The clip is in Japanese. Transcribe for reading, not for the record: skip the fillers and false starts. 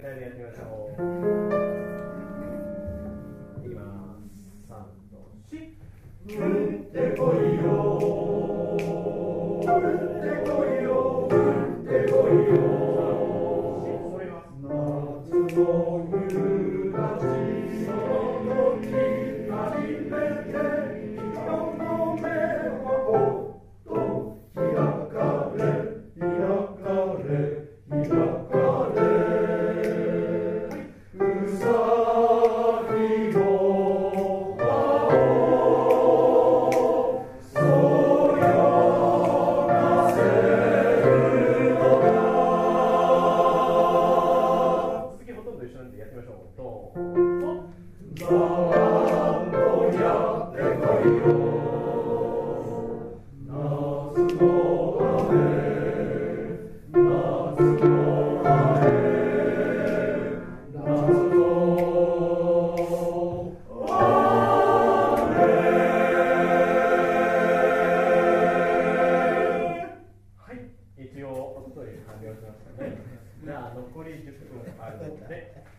やってみましょう。いきます。3と4。降ってこいよ。降ってこいよ。降ってこいよ。夏の夕立、その時初めて人の目はおっと開かれ開かれ開かれ。うさぎの羽をそよがせるのだ。続きほとんど一緒なんでやってみましょう。どうぞ。なんとやってこいよ。夏の雨夏の雨夏の雨。はい、一応おととい完了しましたね。じゃあ残り10分あるので